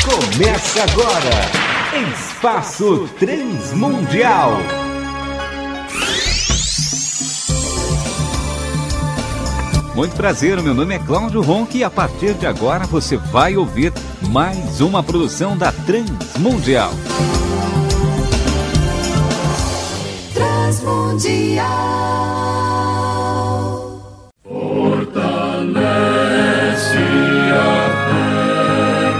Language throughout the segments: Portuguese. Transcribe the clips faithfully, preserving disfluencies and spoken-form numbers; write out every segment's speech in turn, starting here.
Começa agora, Espaço Transmundial. Muito prazer, meu nome é Cláudio Ronque e a partir de agora você vai ouvir mais uma produção da Transmundial. Transmundial. Fortalece a fé,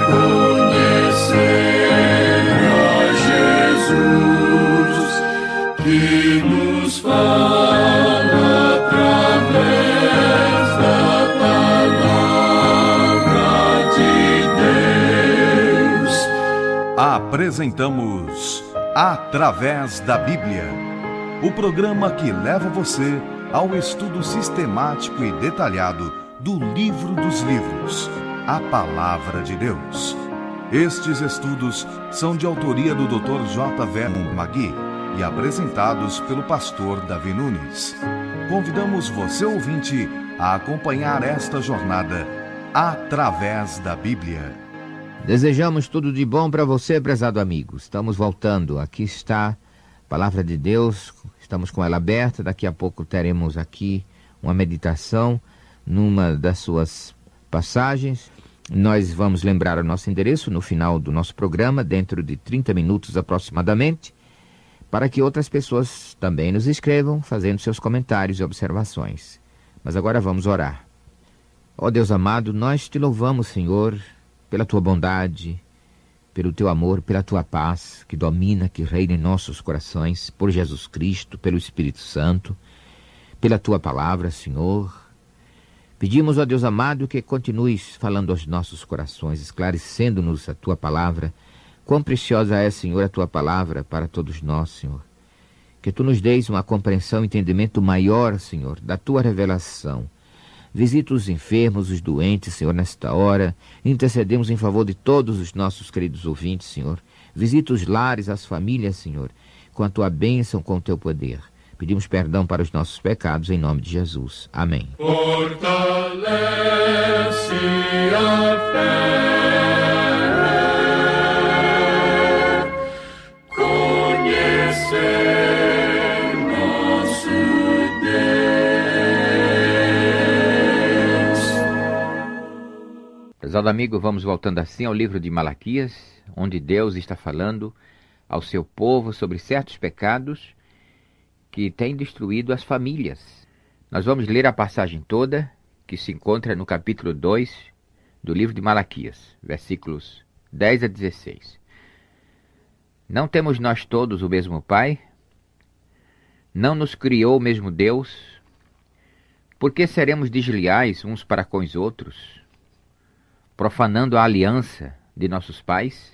conhecer a Jesus, que nos fala através da palavra de Deus. Apresentamos Através da Bíblia, o programa que leva você ao estudo sistemático e detalhado do Livro dos Livros, a Palavra de Deus. Estes estudos são de autoria do doutor J. Vernon Magui e apresentados pelo pastor Davi Nunes. Convidamos você, ouvinte, a acompanhar esta jornada através da Bíblia. Desejamos tudo de bom para você, prezado amigo. Estamos voltando. Aqui está a Palavra de Deus. Estamos com ela aberta. Daqui a pouco teremos aqui uma meditação numa das suas passagens. Nós vamos lembrar o nosso endereço no final do nosso programa, dentro de trinta minutos aproximadamente, para que outras pessoas também nos escrevam, fazendo seus comentários e observações. Mas agora vamos orar. Ó Deus amado, nós te louvamos, Senhor, pela tua bondade, pelo teu amor, pela tua paz, que domina, que reina em nossos corações, por Jesus Cristo, pelo Espírito Santo, pela tua palavra, Senhor. Pedimos, ó Deus amado, que continues falando aos nossos corações, esclarecendo-nos a tua palavra. Quão preciosa é, Senhor, a tua palavra para todos nós, Senhor. Que tu nos deis uma compreensão e entendimento maior, Senhor, da tua revelação. Visita os enfermos, os doentes, Senhor, nesta hora. Intercedemos em favor de todos os nossos queridos ouvintes, Senhor. Visita os lares, as famílias, Senhor, com a tua bênção, com o teu poder. Pedimos perdão para os nossos pecados, em nome de Jesus. Amém. Fortalece a fé, conhecer nosso Deus. Prezado amigo, vamos voltando assim ao livro de Malaquias, onde Deus está falando ao seu povo sobre certos pecados que têm destruído as famílias. Nós vamos ler a passagem toda, que se encontra no capítulo dois do livro de Malaquias, versículos dez a dezesseis. Não temos nós todos o mesmo Pai? Não nos criou o mesmo Deus? Por que seremos desleais uns para com os outros, profanando a aliança de nossos pais?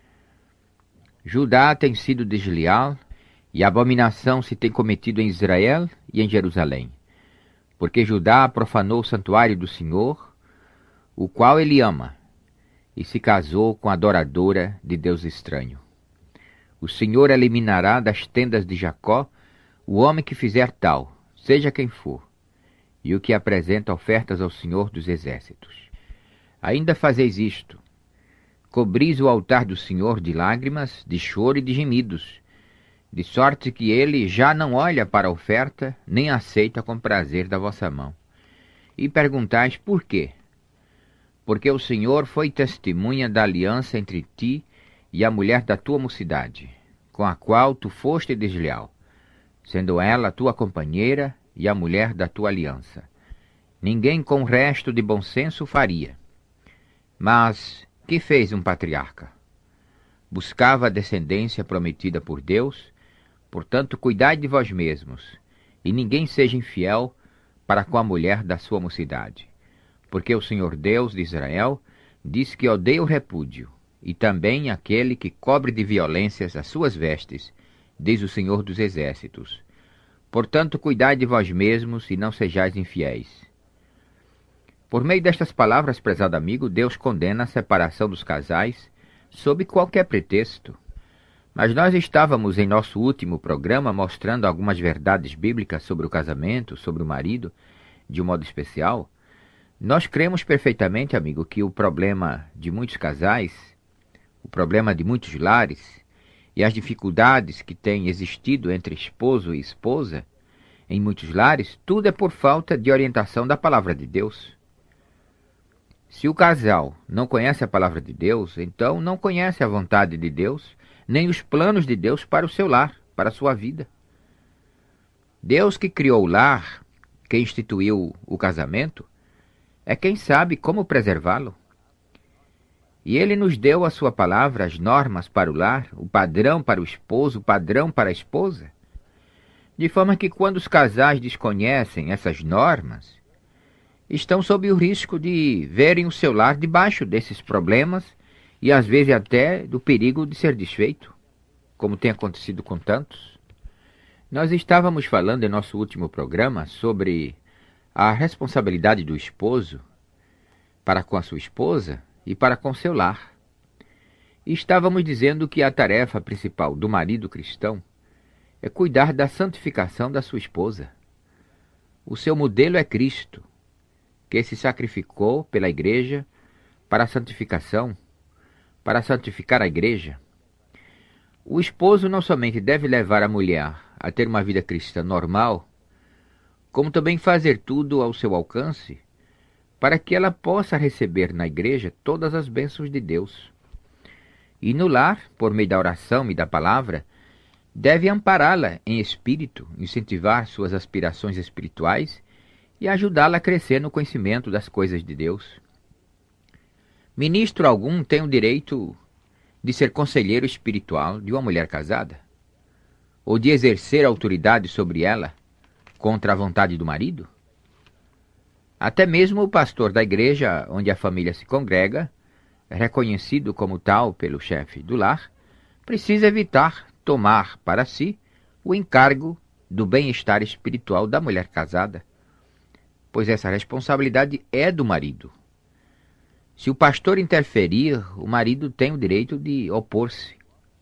Judá tem sido desleal, e a abominação se tem cometido em Israel e em Jerusalém, porque Judá profanou o santuário do Senhor, o qual ele ama, e se casou com a adoradora de Deus estranho. O Senhor eliminará das tendas de Jacó o homem que fizer tal, seja quem for, e o que apresenta ofertas ao Senhor dos Exércitos. Ainda fazeis isto: cobris o altar do Senhor de lágrimas, de choro e de gemidos, de sorte que ele já não olha para a oferta, nem aceita com prazer da vossa mão. E perguntais por quê? Porque o Senhor foi testemunha da aliança entre ti e a mulher da tua mocidade, com a qual tu foste desleal, sendo ela tua companheira e a mulher da tua aliança. Ninguém com resto de bom senso faria. Mas que fez um patriarca? Buscava a descendência prometida por Deus. Portanto, cuidai de vós mesmos, e ninguém seja infiel para com a mulher da sua mocidade. Porque o Senhor Deus de Israel diz que odeia o repúdio, e também aquele que cobre de violências as suas vestes, diz o Senhor dos Exércitos. Portanto, cuidai de vós mesmos, e não sejais infiéis. Por meio destas palavras, prezado amigo, Deus condena a separação dos casais, sob qualquer pretexto. Mas nós estávamos em nosso último programa mostrando algumas verdades bíblicas sobre o casamento, sobre o marido, de um modo especial. Nós cremos perfeitamente, amigo, que o problema de muitos casais, o problema de muitos lares e as dificuldades que têm existido entre esposo e esposa em muitos lares, tudo é por falta de orientação da palavra de Deus. Se o casal não conhece a palavra de Deus, então não conhece a vontade de Deus, nem os planos de Deus para o seu lar, para a sua vida. Deus que criou o lar, que instituiu o casamento, é quem sabe como preservá-lo. E Ele nos deu a sua palavra, as normas para o lar, o padrão para o esposo, o padrão para a esposa, de forma que quando os casais desconhecem essas normas, estão sob o risco de verem o seu lar debaixo desses problemas e às vezes até do perigo de ser desfeito, como tem acontecido com tantos. Nós estávamos falando em nosso último programa sobre a responsabilidade do esposo para com a sua esposa e para com seu lar. E estávamos dizendo que a tarefa principal do marido cristão é cuidar da santificação da sua esposa. O seu modelo é Cristo, que se sacrificou pela igreja para a santificação, para santificar a igreja. O esposo não somente deve levar a mulher a ter uma vida cristã normal, como também fazer tudo ao seu alcance para que ela possa receber na igreja todas as bênçãos de Deus. E no lar, por meio da oração e da palavra, deve ampará-la em espírito, incentivar suas aspirações espirituais e ajudá-la a crescer no conhecimento das coisas de Deus. Ministro algum tem o direito de ser conselheiro espiritual de uma mulher casada? Ou de exercer autoridade sobre ela contra a vontade do marido? Até mesmo o pastor da igreja onde a família se congrega, reconhecido como tal pelo chefe do lar, precisa evitar tomar para si o encargo do bem-estar espiritual da mulher casada, pois essa responsabilidade é do marido. Se o pastor interferir, o marido tem o direito de opor-se.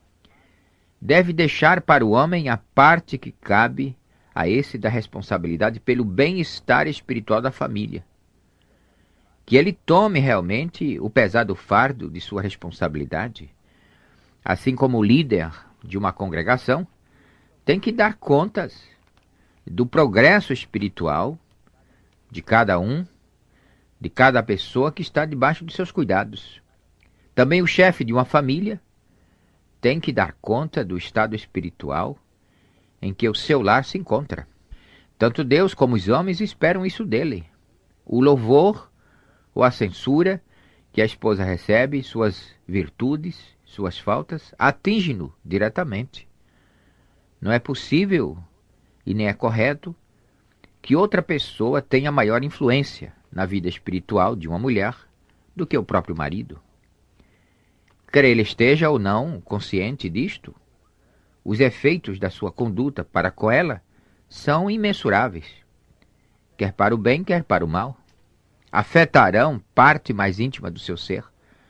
Deve deixar para o homem a parte que cabe a esse da responsabilidade pelo bem-estar espiritual da família. Que ele tome realmente o pesado fardo de sua responsabilidade, assim como o líder de uma congregação tem que dar contas do progresso espiritual de cada um, de cada pessoa que está debaixo de seus cuidados. Também o chefe de uma família tem que dar conta do estado espiritual em que o seu lar se encontra. Tanto Deus como os homens esperam isso dele. O louvor ou a censura que a esposa recebe, suas virtudes, suas faltas, atingem-no diretamente. Não é possível e nem é correto que outra pessoa tenha maior influência na vida espiritual de uma mulher do que o próprio marido. Quer ele esteja ou não consciente disto, os efeitos da sua conduta para com ela são imensuráveis, quer para o bem, quer para o mal. Afetarão parte mais íntima do seu ser.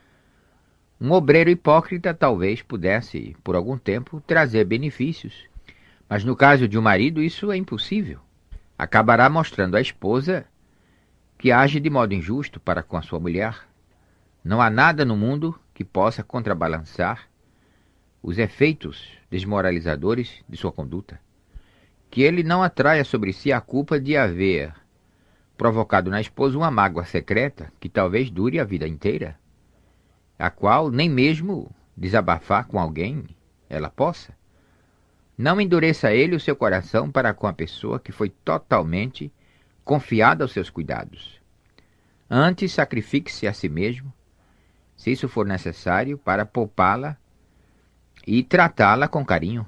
Um obreiro hipócrita talvez pudesse, por algum tempo, trazer benefícios, mas no caso de um marido isso é impossível. Acabará mostrando à esposa que age de modo injusto para com a sua mulher. Não há nada no mundo que possa contrabalançar os efeitos desmoralizadores de sua conduta. Que ele não atraia sobre si a culpa de haver provocado na esposa uma mágoa secreta que talvez dure a vida inteira, a qual nem mesmo desabafar com alguém ela possa. Não endureça ele o seu coração para com a pessoa que foi totalmente confiada aos seus cuidados. Antes, sacrifique-se a si mesmo, se isso for necessário, para poupá-la e tratá-la com carinho.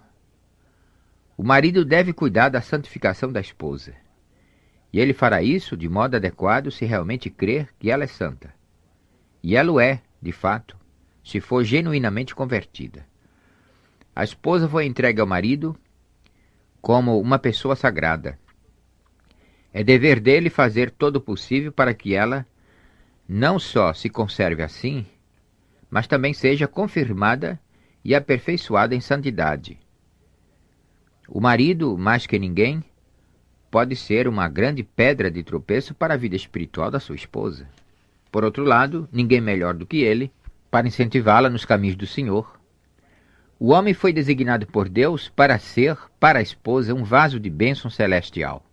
O marido deve cuidar da santificação da esposa, e ele fará isso de modo adequado se realmente crer que ela é santa. E ela o é, de fato, se for genuinamente convertida. A esposa foi entregue ao marido como uma pessoa sagrada. É dever dele fazer todo o possível para que ela não só se conserve assim, mas também seja confirmada e aperfeiçoada em santidade. O marido, mais que ninguém, pode ser uma grande pedra de tropeço para a vida espiritual da sua esposa. Por outro lado, ninguém melhor do que ele para incentivá-la nos caminhos do Senhor. O homem foi designado por Deus para ser, para a esposa, um vaso de bênção celestial.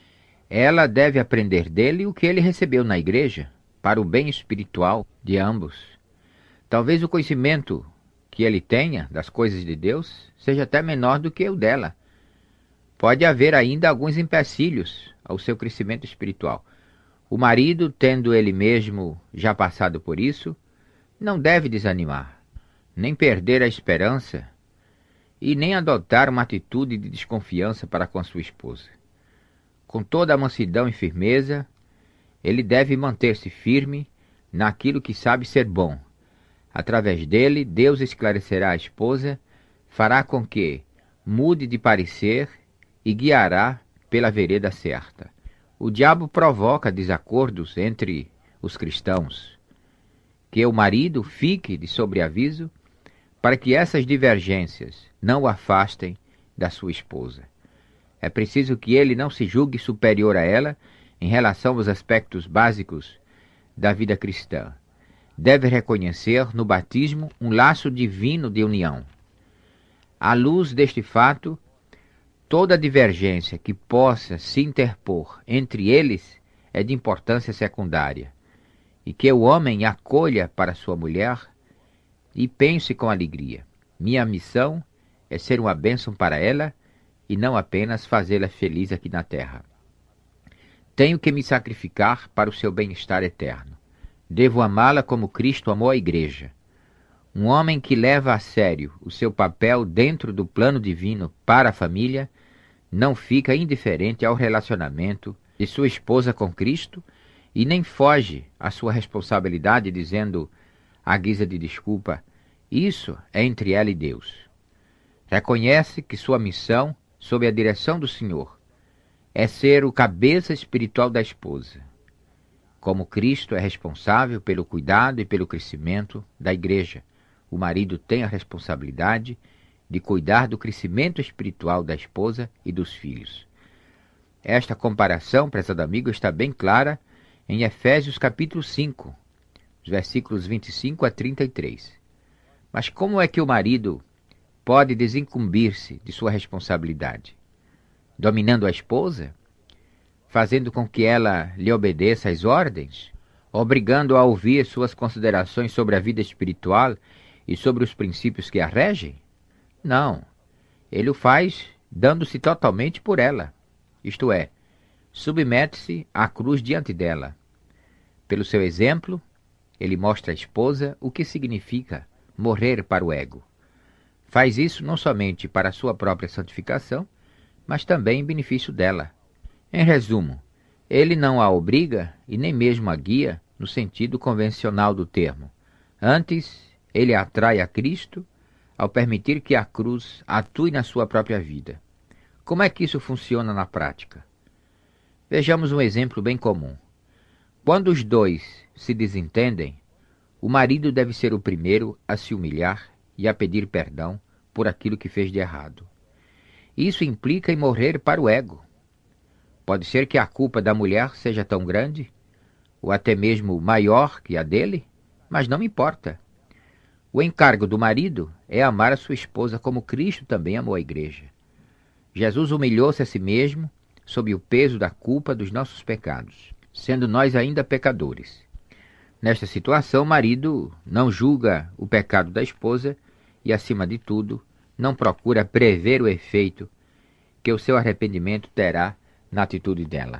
Ela deve aprender dele o que ele recebeu na igreja, para o bem espiritual de ambos. Talvez o conhecimento que ele tenha das coisas de Deus seja até menor do que o dela. Pode haver ainda alguns empecilhos ao seu crescimento espiritual. O marido, tendo ele mesmo já passado por isso, não deve desanimar, nem perder a esperança e nem adotar uma atitude de desconfiança para com sua esposa. Com toda a mansidão e firmeza, ele deve manter-se firme naquilo que sabe ser bom. Através dele, Deus esclarecerá a esposa, fará com que mude de parecer e guiará pela vereda certa. O diabo provoca desacordos entre os cristãos. Que o marido fique de sobreaviso para que essas divergências não o afastem da sua esposa. É preciso que ele não se julgue superior a ela em relação aos aspectos básicos da vida cristã. Deve reconhecer no batismo um laço divino de união. À luz deste fato, toda divergência que possa se interpor entre eles é de importância secundária, e que o homem acolha para sua mulher e pense com alegria. Minha missão é ser uma bênção para ela e não apenas fazê-la feliz aqui na terra. Tenho que me sacrificar para o seu bem-estar eterno. Devo amá-la como Cristo amou a igreja. Um homem que leva a sério o seu papel dentro do plano divino para a família não fica indiferente ao relacionamento de sua esposa com Cristo e nem foge à sua responsabilidade dizendo, à guisa de desculpa, isso é entre ela e Deus. Reconhece que sua missão, sob a direção do Senhor, é ser o cabeça espiritual da esposa. Como Cristo é responsável pelo cuidado e pelo crescimento da igreja, o marido tem a responsabilidade de cuidar do crescimento espiritual da esposa e dos filhos. Esta comparação, prezado amigo, está bem clara em Efésios capítulo cinco, versículos vinte e cinco a trinta e três. Mas como é que o marido pode desincumbir-se de sua responsabilidade? Dominando a esposa? Fazendo com que ela lhe obedeça às ordens? Obrigando-a a ouvir suas considerações sobre a vida espiritual e sobre os princípios que a regem? Não. Ele o faz dando-se totalmente por ela. Isto é, submete-se à cruz diante dela. Pelo seu exemplo, ele mostra à esposa o que significa morrer para o ego. Faz isso não somente para a sua própria santificação, mas também em benefício dela. Em resumo, ele não a obriga e nem mesmo a guia no sentido convencional do termo. Antes, ele a atrai a Cristo ao permitir que a cruz atue na sua própria vida. Como é que isso funciona na prática? Vejamos um exemplo bem comum. Quando os dois se desentendem, o marido deve ser o primeiro a se humilhar e a pedir perdão por aquilo que fez de errado. Isso implica em morrer para o ego. Pode ser que a culpa da mulher seja tão grande, ou até mesmo maior que a dele, mas não importa. O encargo do marido é amar a sua esposa como Cristo também amou a igreja. Jesus humilhou-se a si mesmo sob o peso da culpa dos nossos pecados, sendo nós ainda pecadores. Nesta situação, o marido não julga o pecado da esposa e, acima de tudo, não procura prever o efeito que o seu arrependimento terá na atitude dela.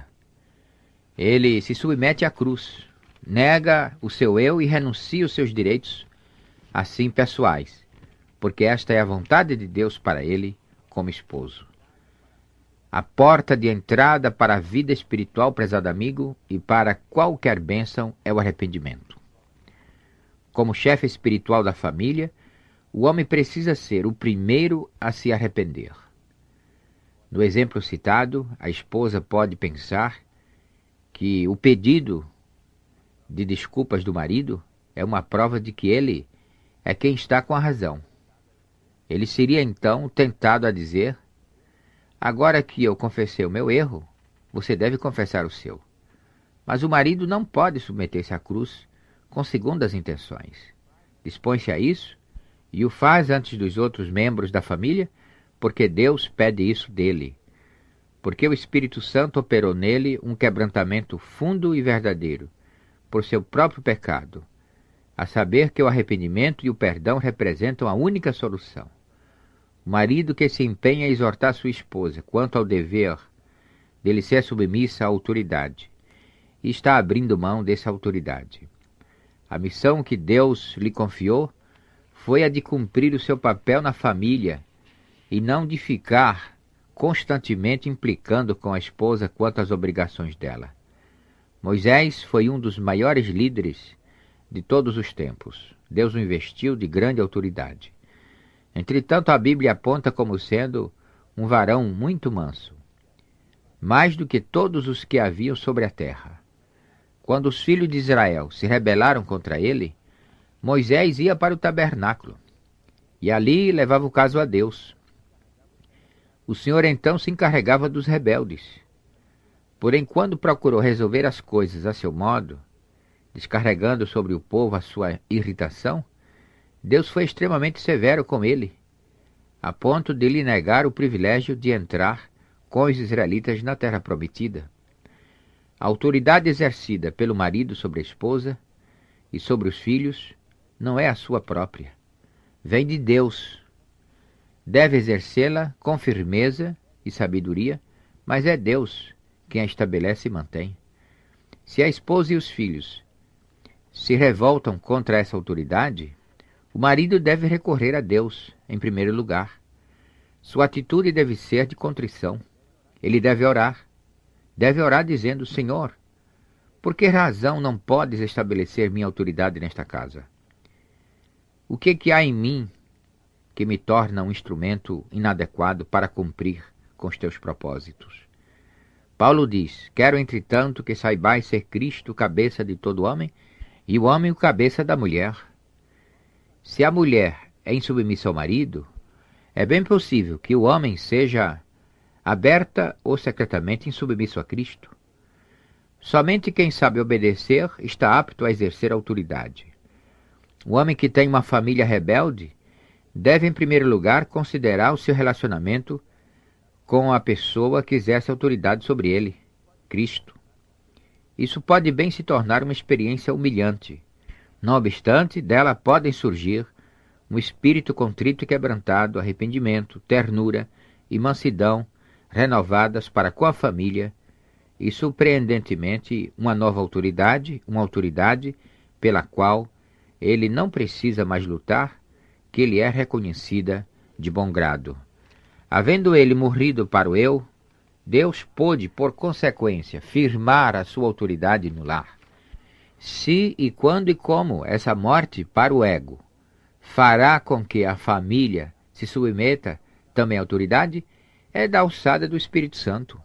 Ele se submete à cruz, nega o seu eu e renuncia os seus direitos, assim pessoais, porque esta é a vontade de Deus para ele como esposo. A porta de entrada para a vida espiritual, prezado amigo, e para qualquer bênção é o arrependimento. Como chefe espiritual da família, o homem precisa ser o primeiro a se arrepender. No exemplo citado, a esposa pode pensar que o pedido de desculpas do marido é uma prova de que ele é quem está com a razão. Ele seria então tentado a dizer: agora que eu confessei o meu erro, você deve confessar o seu. Mas o marido não pode submeter-se à cruz com segundas intenções. dispõe-se a isso e o faz antes dos outros membros da família, porque Deus pede isso dele. Porque o Espírito Santo operou nele um quebrantamento fundo e verdadeiro, por seu próprio pecado, a saber que o arrependimento e o perdão representam a única solução. O marido que se empenha a exortar sua esposa quanto ao dever dele ser submissa à autoridade, e está abrindo mão dessa autoridade. A missão que Deus lhe confiou foi a de cumprir o seu papel na família e não de ficar constantemente implicando com a esposa quanto às obrigações dela. Moisés foi um dos maiores líderes de todos os tempos. Deus o investiu de grande autoridade. Entretanto, a Bíblia aponta como sendo um varão muito manso, mais do que todos os que haviam sobre a terra. Quando os filhos de Israel se rebelaram contra ele, Moisés ia para o tabernáculo, e ali levava o caso a Deus. O Senhor então se encarregava dos rebeldes. Porém, quando procurou resolver as coisas a seu modo, descarregando sobre o povo a sua irritação, Deus foi extremamente severo com ele, a ponto de lhe negar o privilégio de entrar com os israelitas na terra prometida. A autoridade exercida pelo marido sobre a esposa e sobre os filhos não é a sua própria. Vem de Deus. Deve exercê-la com firmeza e sabedoria, mas é Deus quem a estabelece e mantém. Se a esposa e os filhos se revoltam contra essa autoridade, o marido deve recorrer a Deus, em primeiro lugar. Sua atitude deve ser de contrição. Ele deve orar. Deve orar dizendo: Senhor, por que razão não podes estabelecer minha autoridade nesta casa? O que que há em mim que me torna um instrumento inadequado para cumprir com os teus propósitos? Paulo diz: quero, entretanto, que saibais ser Cristo o cabeça de todo homem, e o homem o cabeça da mulher. Se a mulher é insubmissa ao marido, é bem possível que o homem seja aberta ou secretamente insubmisso a Cristo. Somente quem sabe obedecer está apto a exercer autoridade. O homem que tem uma família rebelde deve, em primeiro lugar, considerar o seu relacionamento com a pessoa que exerce autoridade sobre ele, Cristo. Isso pode bem se tornar uma experiência humilhante. Não obstante, dela podem surgir um espírito contrito e quebrantado, arrependimento, ternura e mansidão renovadas para com a família e, surpreendentemente, uma nova autoridade, uma autoridade pela qual ele não precisa mais lutar, que lhe é reconhecida de bom grado. Havendo ele morrido para o eu, Deus pôde, por consequência, firmar a sua autoridade no lar. Se e quando e como essa morte para o ego fará com que a família se submeta também à autoridade, é da alçada do Espírito Santo.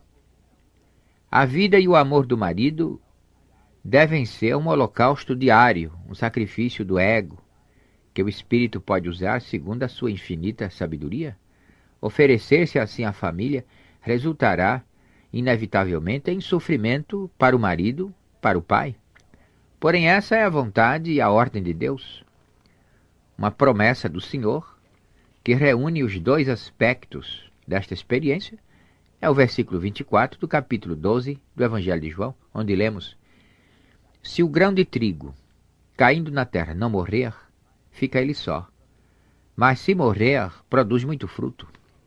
A vida e o amor do marido devem ser um holocausto diário, um sacrifício do ego, que o Espírito pode usar segundo a sua infinita sabedoria. Oferecer-se assim à família resultará, inevitavelmente, em sofrimento para o marido, para o pai. Porém, essa é a vontade e a ordem de Deus. Uma promessa do Senhor, que reúne os dois aspectos desta experiência, é o versículo vinte e quatro do capítulo doze do Evangelho de João, onde lemos: se o grão de trigo, caindo na terra, não morrer, fica ele só, mas se morrer, produz muito fruto.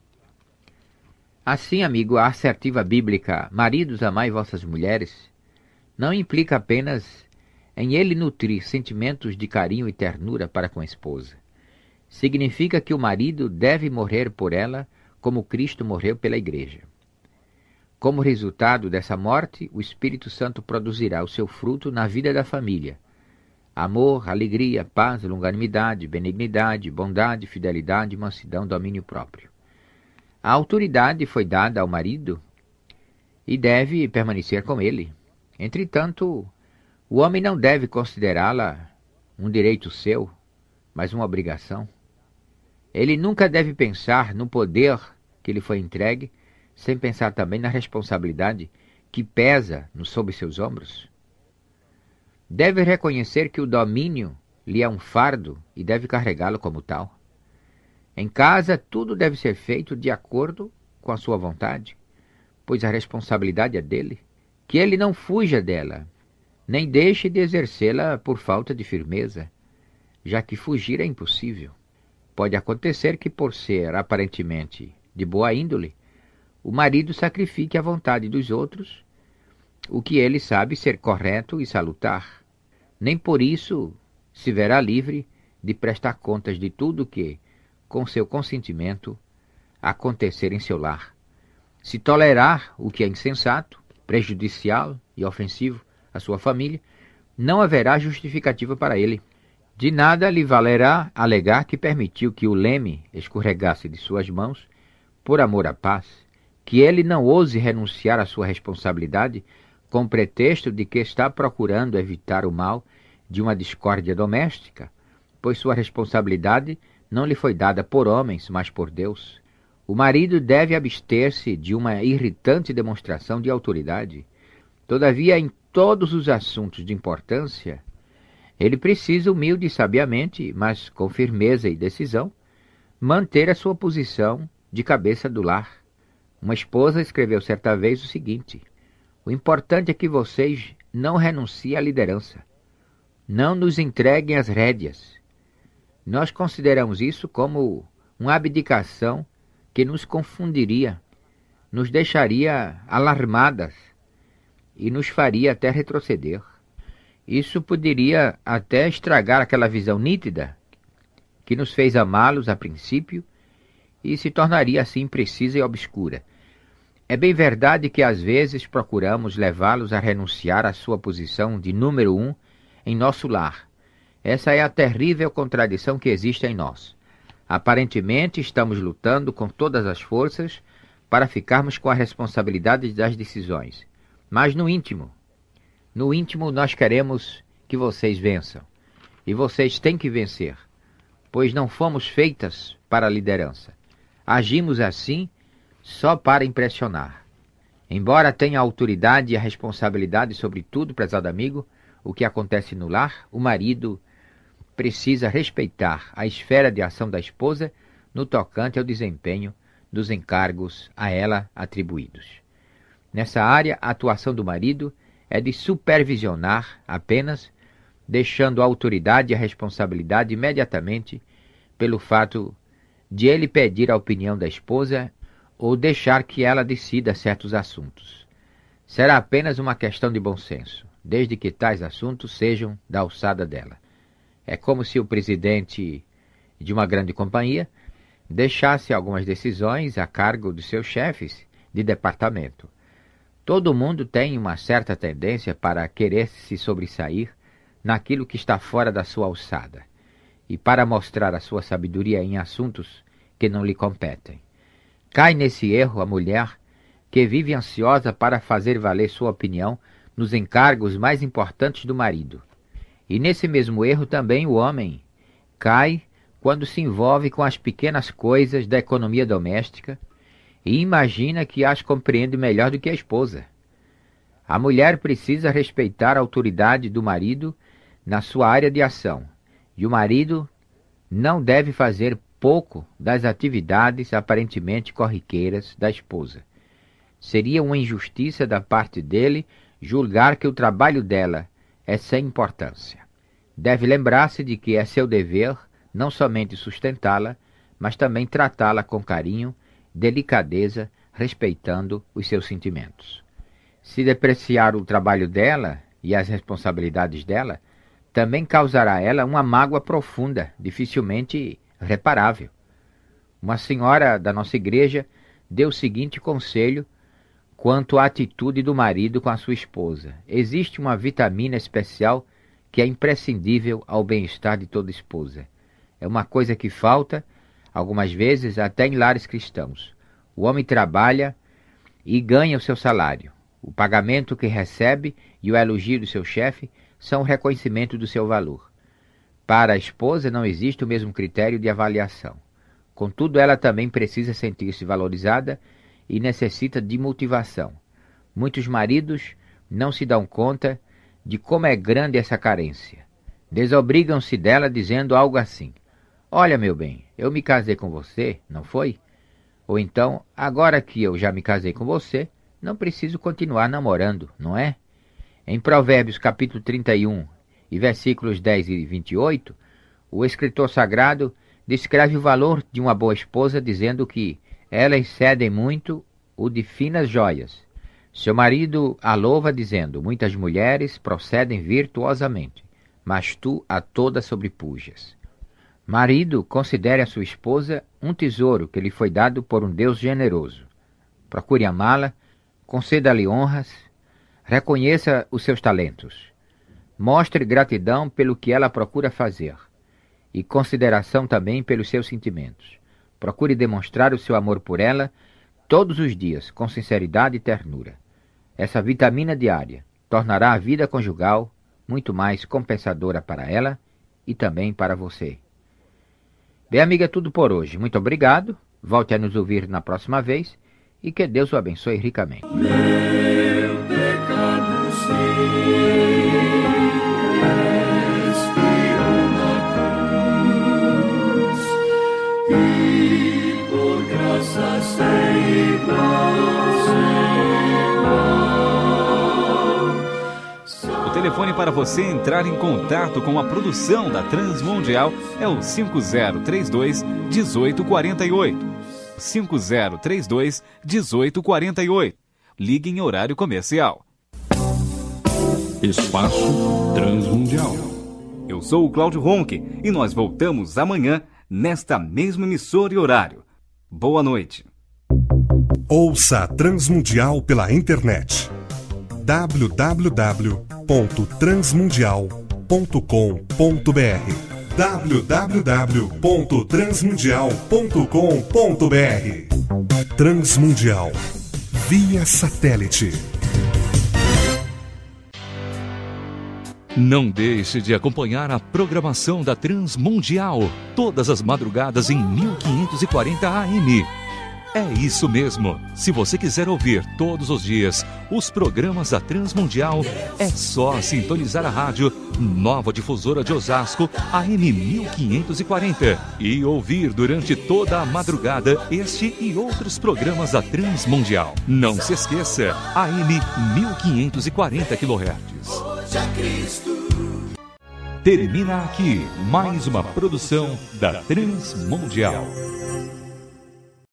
Assim, amigo, a assertiva bíblica, maridos, amai vossas mulheres, não implica apenas em ele nutrir sentimentos de carinho e ternura para com a esposa. Significa que o marido deve morrer por ela como Cristo morreu pela igreja. Como resultado dessa morte, o Espírito Santo produzirá o seu fruto na vida da família: amor, alegria, paz, longanimidade, benignidade, bondade, fidelidade, mansidão, domínio próprio. A autoridade foi dada ao marido e deve permanecer com ele. Entretanto, o homem não deve considerá-la um direito seu, mas uma obrigação. Ele nunca deve pensar no poder que lhe foi entregue, sem pensar também na responsabilidade que pesa no sob seus ombros. Deve reconhecer que o domínio lhe é um fardo e deve carregá-lo como tal. Em casa, tudo deve ser feito de acordo com a sua vontade, pois a responsabilidade é dele. Que ele não fuja dela, nem deixe de exercê-la por falta de firmeza, já que fugir é impossível. Pode acontecer que, por ser aparentemente de boa índole, o marido sacrifique a vontade dos outros, o que ele sabe ser correto e salutar. Nem por isso se verá livre de prestar contas de tudo que, com seu consentimento, acontecer em seu lar. Se tolerar o que é insensato, prejudicial e ofensivo à sua família, não haverá justificativa para ele. De nada lhe valerá alegar que permitiu que o leme escorregasse de suas mãos por amor à paz, que ele não ouse renunciar à sua responsabilidade com pretexto de que está procurando evitar o mal de uma discórdia doméstica, pois sua responsabilidade não lhe foi dada por homens, mas por Deus. O marido deve abster-se de uma irritante demonstração de autoridade. Todavia, em todos os assuntos de importância, ele precisa humilde e sabiamente, mas com firmeza e decisão, manter a sua posição de cabeça do lar. Uma esposa escreveu certa vez o seguinte: o importante é que vocês não renunciem à liderança. Não nos entreguem as rédeas. Nós consideramos isso como uma abdicação que nos confundiria, nos deixaria alarmadas e nos faria até retroceder. Isso poderia até estragar aquela visão nítida que nos fez amá-los a princípio e se tornaria assim imprecisa e obscura. É bem verdade que às vezes procuramos levá-los a renunciar à sua posição de número um em nosso lar. Essa é a terrível contradição que existe em nós. Aparentemente estamos lutando com todas as forças para ficarmos com a responsabilidade das decisões. Mas no íntimo, no íntimo nós queremos que vocês vençam. E vocês têm que vencer, pois não fomos feitas para a liderança. Agimos assim só para impressionar. Embora tenha a autoridade e a responsabilidade sobre tudo, prezado amigo, o que acontece no lar, o marido precisa respeitar a esfera de ação da esposa no tocante ao desempenho dos encargos a ela atribuídos. Nessa área, a atuação do marido é de supervisionar apenas, deixando a autoridade e a responsabilidade imediatamente pelo fato de ele pedir a opinião da esposa ou deixar que ela decida certos assuntos. Será apenas uma questão de bom senso, desde que tais assuntos sejam da alçada dela. É como se o presidente de uma grande companhia deixasse algumas decisões a cargo dos seus chefes de departamento. Todo mundo tem uma certa tendência para querer se sobressair naquilo que está fora da sua alçada e para mostrar a sua sabedoria em assuntos que não lhe competem. Cai nesse erro a mulher que vive ansiosa para fazer valer sua opinião nos encargos mais importantes do marido. E nesse mesmo erro também o homem cai quando se envolve com as pequenas coisas da economia doméstica e imagina que as compreende melhor do que a esposa. A mulher precisa respeitar a autoridade do marido na sua área de ação, e o marido não deve fazer pouco das atividades aparentemente corriqueiras da esposa. Seria uma injustiça da parte dele julgar que o trabalho dela é sem importância. Deve lembrar-se de que é seu dever não somente sustentá-la, mas também tratá-la com carinho, delicadeza, respeitando os seus sentimentos. Se depreciar o trabalho dela e as responsabilidades dela, também causará a ela uma mágoa profunda, dificilmente reparável. Uma senhora da nossa igreja deu o seguinte conselho quanto à atitude do marido com a sua esposa: existe uma vitamina especial que é imprescindível ao bem-estar de toda esposa. É uma coisa que falta, algumas vezes, até em lares cristãos. O homem trabalha e ganha o seu salário. O pagamento que recebe e o elogio do seu chefe são o reconhecimento do seu valor. Para a esposa não existe o mesmo critério de avaliação. Contudo, ela também precisa sentir-se valorizada e necessita de motivação. Muitos maridos não se dão conta de como é grande essa carência. Desobrigam-se dela dizendo algo assim: olha, meu bem, eu me casei com você, não foi? Ou então, agora que eu já me casei com você, não preciso continuar namorando, não é? Em Provérbios capítulo trinta e um e versículos dez e vinte e oito, o escritor sagrado descreve o valor de uma boa esposa dizendo que elas excedem muito o de finas joias. Seu marido a louva dizendo: muitas mulheres procedem virtuosamente, mas tu a toda sobrepujas. Marido, considere a sua esposa um tesouro que lhe foi dado por um Deus generoso. Procure amá-la, conceda-lhe honras, reconheça os seus talentos. Mostre gratidão pelo que ela procura fazer e consideração também pelos seus sentimentos. Procure demonstrar o seu amor por ela todos os dias, com sinceridade e ternura. Essa vitamina diária tornará a vida conjugal muito mais compensadora para ela e também para você. Bem, amiga, é tudo por hoje. Muito obrigado. Volte a nos ouvir na próxima vez e que Deus o abençoe ricamente. Meu pecado sim, expirou na cruz, e por graça sem igual, sem igual. O telefone para você entrar em contato com a produção da Transmundial é o cinco zero três dois, um oito quatro oito. cinco zero três dois, um oito quatro oito. Ligue em horário comercial. Espaço Transmundial. Eu sou o Cláudio Ronque e nós voltamos amanhã nesta mesma emissora e horário. Boa noite. Ouça a Transmundial pela internet. w w w ponto transmundial ponto com ponto b r w w w ponto transmundial ponto com ponto b r. Transmundial, via satélite. Não deixe de acompanhar a programação da Transmundial, todas as madrugadas em mil quinhentos e quarenta A M. É isso mesmo. Se você quiser ouvir todos os dias os programas da Transmundial, é só sintonizar a rádio Nova Difusora de Osasco, A M mil quinhentos e quarenta, e ouvir durante toda a madrugada este e outros programas da Transmundial. Não se esqueça, A M mil quinhentos e quarenta quilohertz. Termina aqui mais uma produção da Transmundial.